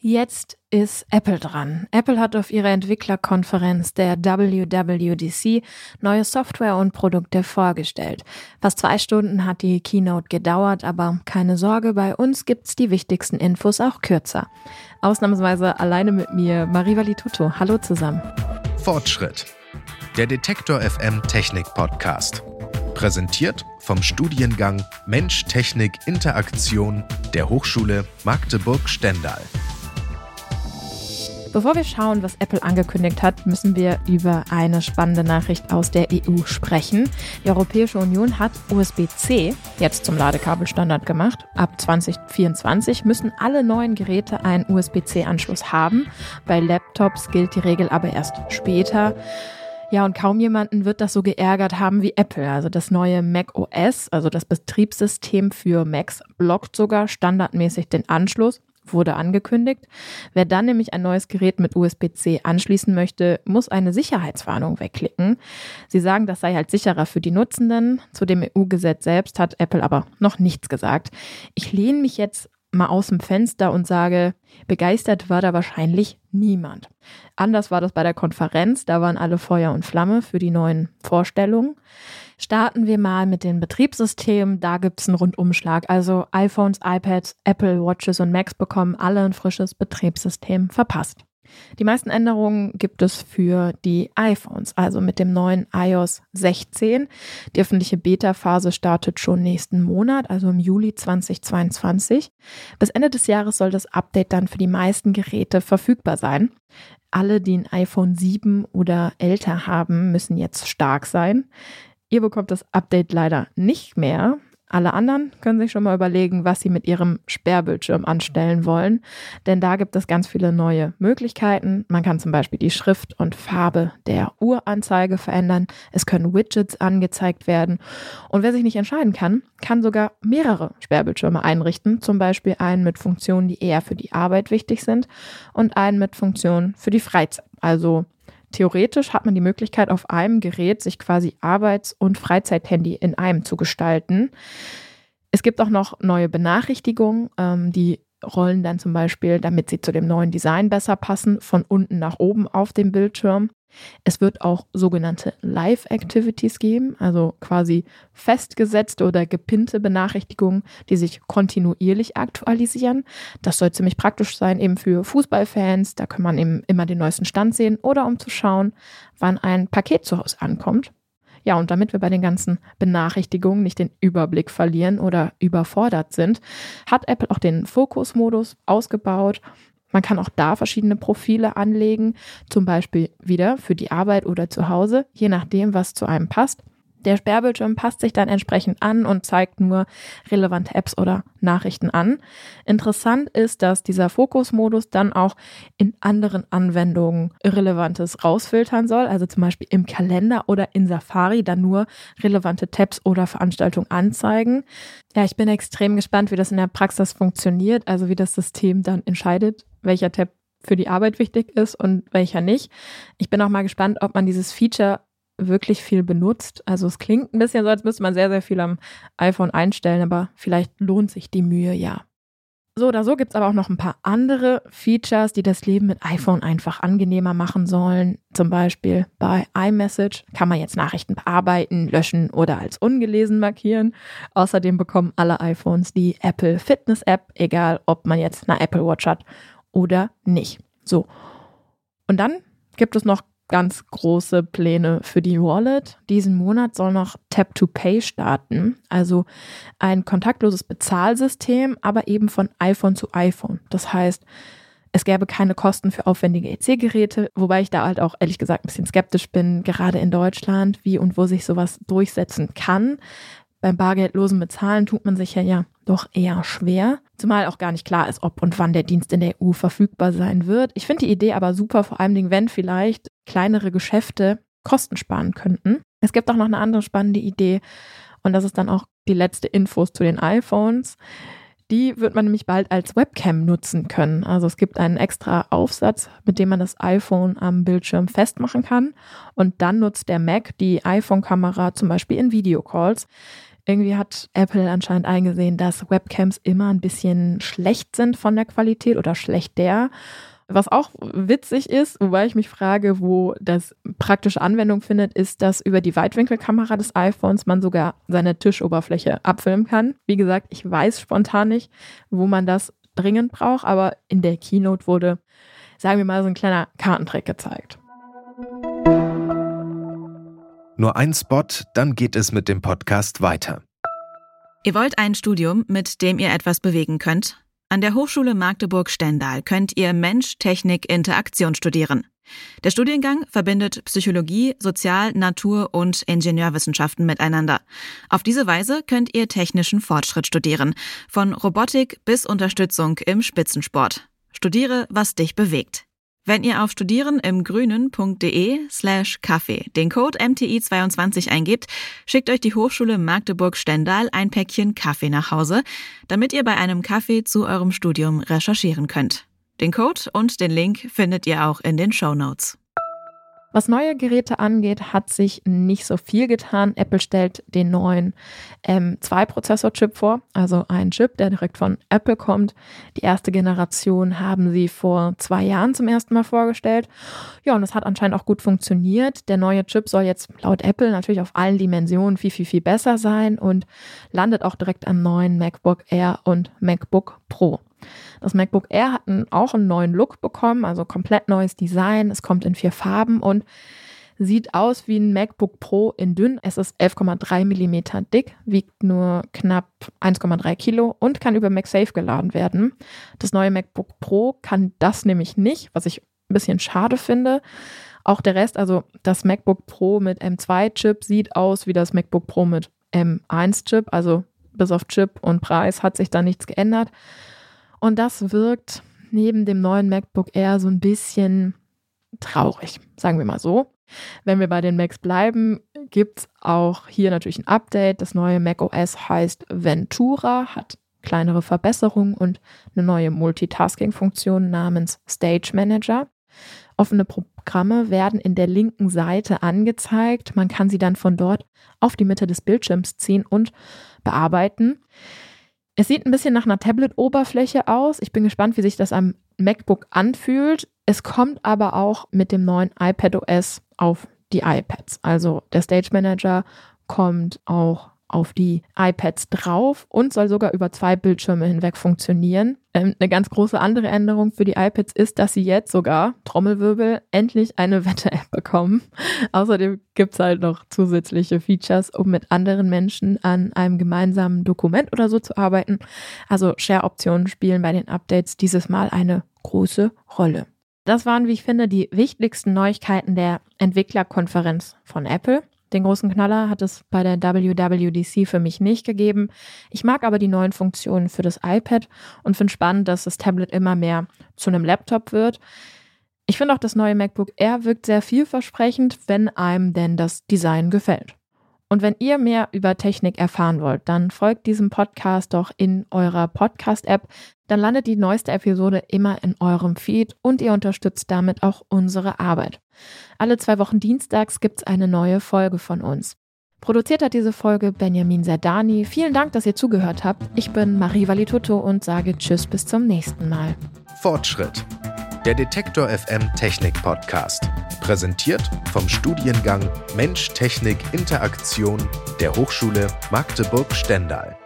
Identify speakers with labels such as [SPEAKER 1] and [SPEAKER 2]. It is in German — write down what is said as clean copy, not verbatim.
[SPEAKER 1] Jetzt ist Apple dran. Apple hat auf ihrer Entwicklerkonferenz der WWDC neue Software und Produkte vorgestellt. Fast 2 Stunden hat die Keynote gedauert, aber keine Sorge, bei uns gibt's die wichtigsten Infos auch kürzer. Ausnahmsweise alleine mit mir, Mariva Lituto. Hallo zusammen.
[SPEAKER 2] Fortschritt. Der Detektor FM Technik Podcast. Präsentiert vom Studiengang Mensch, Technik, Interaktion der Hochschule Magdeburg-Stendal.
[SPEAKER 1] Bevor wir schauen, was Apple angekündigt hat, müssen wir über eine spannende Nachricht aus der EU sprechen. Die Europäische Union hat USB-C jetzt zum Ladekabelstandard gemacht. Ab 2024 müssen alle neuen Geräte einen USB-C-Anschluss haben. Bei Laptops gilt die Regel aber erst später. Ja, und kaum jemanden wird das so geärgert haben wie Apple. Also das neue macOS, also das Betriebssystem für Macs, blockt sogar standardmäßig den Anschluss. Wurde angekündigt. Wer dann nämlich ein neues Gerät mit USB-C anschließen möchte, muss eine Sicherheitswarnung wegklicken. Sie sagen, das sei halt sicherer für die Nutzenden. Zu dem EU-Gesetz selbst hat Apple aber noch nichts gesagt. Ich lehne mich jetzt mal aus dem Fenster und sage, begeistert war da wahrscheinlich niemand. Anders war das bei der Konferenz, da waren alle Feuer und Flamme für die neuen Vorstellungen. Starten wir mal mit den Betriebssystemen, da gibt's einen Rundumschlag. Also iPhones, iPads, Apple Watches und Macs bekommen alle ein frisches Betriebssystem verpasst. Die meisten Änderungen gibt es für die iPhones, also mit dem neuen iOS 16. Die öffentliche Beta-Phase startet schon nächsten Monat, also im Juli 2022. Bis Ende des Jahres soll das Update dann für die meisten Geräte verfügbar sein. Alle, die ein iPhone 7 oder älter haben, müssen jetzt stark sein. Ihr bekommt das Update leider nicht mehr. Alle anderen können sich schon mal überlegen, was sie mit ihrem Sperrbildschirm anstellen wollen, denn da gibt es ganz viele neue Möglichkeiten. Man kann zum Beispiel die Schrift und Farbe der Uhranzeige verändern. Es können Widgets angezeigt werden. Und wer sich nicht entscheiden kann, kann sogar mehrere Sperrbildschirme einrichten, zum Beispiel einen mit Funktionen, die eher für die Arbeit wichtig sind und einen mit Funktionen für die Freizeit. Also theoretisch hat man die Möglichkeit, auf einem Gerät sich quasi Arbeits- und Freizeithandy in einem zu gestalten. Es gibt auch noch neue Benachrichtigungen, die rollen dann zum Beispiel, damit sie zu dem neuen Design besser passen, von unten nach oben auf dem Bildschirm. Es wird auch sogenannte Live-Activities geben, also quasi festgesetzte oder gepinnte Benachrichtigungen, die sich kontinuierlich aktualisieren. Das soll ziemlich praktisch sein, eben für Fußballfans. Da kann man eben immer den neuesten Stand sehen oder um zu schauen, wann ein Paket zu Hause ankommt. Ja, und damit wir bei den ganzen Benachrichtigungen nicht den Überblick verlieren oder überfordert sind, hat Apple auch den Fokus-Modus ausgebaut. Man kann auch da verschiedene Profile anlegen, zum Beispiel wieder für die Arbeit oder zu Hause, je nachdem, was zu einem passt. Der Sperrbildschirm passt sich dann entsprechend an und zeigt nur relevante Apps oder Nachrichten an. Interessant ist, dass dieser Fokusmodus dann auch in anderen Anwendungen Irrelevantes rausfiltern soll, also zum Beispiel im Kalender oder in Safari dann nur relevante Tabs oder Veranstaltungen anzeigen. Ja, ich bin extrem gespannt, wie das in der Praxis funktioniert, also wie das System dann entscheidet, welcher Tab für die Arbeit wichtig ist und welcher nicht. Ich bin auch mal gespannt, ob man dieses Feature wirklich viel benutzt. Also es klingt ein bisschen so, als müsste man sehr, sehr viel am iPhone einstellen, aber vielleicht lohnt sich die Mühe ja. So oder so gibt es aber auch noch ein paar andere Features, die das Leben mit iPhone einfach angenehmer machen sollen. Zum Beispiel bei iMessage kann man jetzt Nachrichten bearbeiten, löschen oder als ungelesen markieren. Außerdem bekommen alle iPhones die Apple Fitness App, egal ob man jetzt eine Apple Watch hat oder nicht. So. Und dann gibt es noch ganz große Pläne für die Wallet. Diesen Monat soll noch Tap to Pay starten, also ein kontaktloses Bezahlsystem, aber eben von iPhone zu iPhone. Das heißt, es gäbe keine Kosten für aufwendige EC-Geräte, wobei ich da halt auch ehrlich gesagt ein bisschen skeptisch bin, gerade in Deutschland, wie und wo sich sowas durchsetzen kann. Beim bargeldlosen Bezahlen tut man sich ja doch eher schwer, zumal auch gar nicht klar ist, ob und wann der Dienst in der EU verfügbar sein wird. Ich finde die Idee aber super, vor allem wenn vielleicht kleinere Geschäfte Kosten sparen könnten. Es gibt auch noch eine andere spannende Idee und das ist dann auch die letzte Infos zu den iPhones. Die wird man nämlich bald als Webcam nutzen können. Also es gibt einen extra Aufsatz, mit dem man das iPhone am Bildschirm festmachen kann und dann nutzt der Mac die iPhone-Kamera zum Beispiel in Videocalls. Irgendwie hat Apple anscheinend eingesehen, dass Webcams immer ein bisschen schlecht sind von der Qualität oder schlechter. Was auch witzig ist, wobei ich mich frage, wo das praktische Anwendung findet, ist, dass über die Weitwinkelkamera des iPhones man sogar seine Tischoberfläche abfilmen kann. Wie gesagt, ich weiß spontan nicht, wo man das dringend braucht, aber in der Keynote wurde, sagen wir mal, so ein kleiner Kartentrick gezeigt.
[SPEAKER 2] Nur ein Spot, dann geht es mit dem Podcast weiter.
[SPEAKER 3] Ihr wollt ein Studium, mit dem ihr etwas bewegen könnt? An der Hochschule Magdeburg-Stendal könnt ihr Mensch, Technik, Interaktion studieren. Der Studiengang verbindet Psychologie, Sozial-, Natur- und Ingenieurwissenschaften miteinander. Auf diese Weise könnt ihr technischen Fortschritt studieren, von Robotik bis Unterstützung im Spitzensport. Studiere, was dich bewegt. Wenn ihr auf studierenimgrünen.de/Kaffee den Code MTI22 eingebt, schickt euch die Hochschule Magdeburg-Stendal ein Päckchen Kaffee nach Hause, damit ihr bei einem Kaffee zu eurem Studium recherchieren könnt. Den Code und den Link findet ihr auch in den Shownotes.
[SPEAKER 1] Was neue Geräte angeht, hat sich nicht so viel getan. Apple stellt den neuen M2-Prozessor-Chip vor, also einen Chip, der direkt von Apple kommt. Die erste Generation haben sie vor 2 Jahren zum ersten Mal vorgestellt. Ja, und das hat anscheinend auch gut funktioniert. Der neue Chip soll jetzt laut Apple natürlich auf allen Dimensionen viel besser sein und landet auch direkt am neuen MacBook Air und MacBook Pro. Das MacBook Air hat auch einen neuen Look bekommen, also komplett neues Design. Es kommt in 4 Farben und sieht aus wie ein MacBook Pro in dünn. Es ist 11,3 mm dick, wiegt nur knapp 1,3 Kilo und kann über MagSafe geladen werden. Das neue MacBook Pro kann das nämlich nicht, was ich ein bisschen schade finde. Auch der Rest, also das MacBook Pro mit M2-Chip sieht aus wie das MacBook Pro mit M1-Chip, also bis auf Chip und Preis hat sich da nichts geändert. Und das wirkt neben dem neuen MacBook Air so ein bisschen traurig, sagen wir mal so. Wenn wir bei den Macs bleiben, gibt es auch hier natürlich ein Update. Das neue macOS heißt Ventura, hat kleinere Verbesserungen und eine neue Multitasking-Funktion namens Stage Manager. Offene Programme werden in der linken Seite angezeigt. Man kann sie dann von dort auf die Mitte des Bildschirms ziehen und bearbeiten. Es sieht ein bisschen nach einer Tablet-Oberfläche aus. Ich bin gespannt, wie sich das am MacBook anfühlt. Es kommt aber auch mit dem neuen iPadOS auf die iPads. Also der Stage Manager kommt auch auf die iPads drauf und soll sogar über 2 Bildschirme hinweg funktionieren. Eine ganz große andere Änderung für die iPads ist, dass sie jetzt sogar, Trommelwirbel, endlich eine Wette-App bekommen. Außerdem gibt es halt noch zusätzliche Features, um mit anderen Menschen an einem gemeinsamen Dokument oder so zu arbeiten. Also Share-Optionen spielen bei den Updates dieses Mal eine große Rolle. Das waren, wie ich finde, die wichtigsten Neuigkeiten der Entwicklerkonferenz von Apple. Den großen Knaller hat es bei der WWDC für mich nicht gegeben. Ich mag aber die neuen Funktionen für das iPad und finde spannend, dass das Tablet immer mehr zu einem Laptop wird. Ich finde auch, das neue MacBook Air wirkt sehr vielversprechend, wenn einem denn das Design gefällt. Und wenn ihr mehr über Technik erfahren wollt, dann folgt diesem Podcast doch in eurer Podcast-App. Dann landet die neueste Episode immer in eurem Feed und ihr unterstützt damit auch unsere Arbeit. Alle 2 Wochen dienstags gibt es eine neue Folge von uns. Produziert hat diese Folge Benjamin Serdani. Vielen Dank, dass ihr zugehört habt. Ich bin Marie Valitutto und sage Tschüss bis zum nächsten Mal.
[SPEAKER 2] Fortschritt. Der Detektor FM Technik Podcast. Präsentiert vom Studiengang Mensch, Technik, Interaktion der Hochschule Magdeburg-Stendal.